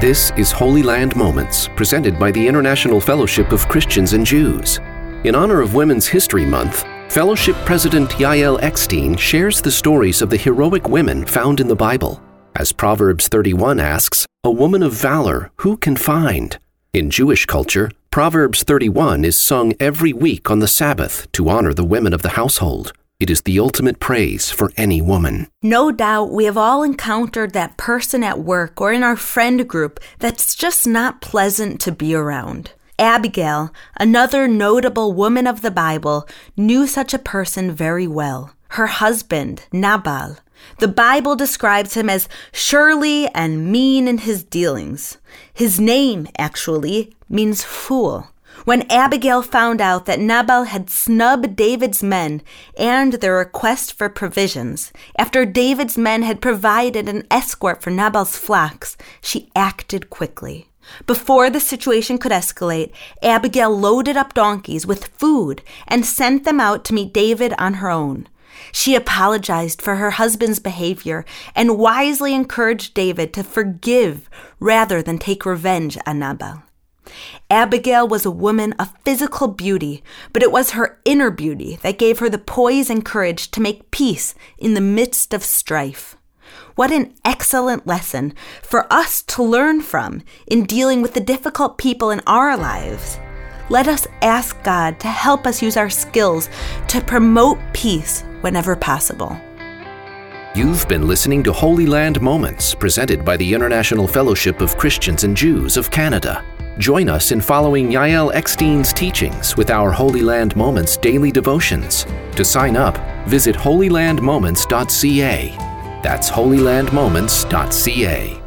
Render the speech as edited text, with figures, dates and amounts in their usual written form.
This is Holy Land Moments, presented by the International Fellowship of Christians and Jews. In honor of Women's History Month, Fellowship President Yael Eckstein shares the stories of the heroic women found in the Bible. As Proverbs 31 asks, "A woman of valor, who can find?" In Jewish culture, Proverbs 31 is sung every week on the Sabbath to honor the women of the household. It is the ultimate praise for any woman. No doubt we have all encountered that person at work or in our friend group that's just not pleasant to be around. Abigail, another notable woman of the Bible, knew such a person very well. Her husband, Nabal. The Bible describes him as surly and mean in his dealings. His name, actually, means fool. When Abigail found out that Nabal had snubbed David's men and their request for provisions, after David's men had provided an escort for Nabal's flocks, she acted quickly. Before the situation could escalate, Abigail loaded up donkeys with food and sent them out to meet David on her own. She apologized for her husband's behavior and wisely encouraged David to forgive rather than take revenge on Nabal. Abigail was a woman of physical beauty, but it was her inner beauty that gave her the poise and courage to make peace in the midst of strife. What an excellent lesson for us to learn from in dealing with the difficult people in our lives. Let us ask God to help us use our skills to promote peace whenever possible. You've been listening to Holy Land Moments, presented by the International Fellowship of Christians and Jews of Canada. Join us in following Yael Eckstein's teachings with our Holy Land Moments daily devotions. To sign up, visit holylandmoments.ca. That's holylandmoments.ca.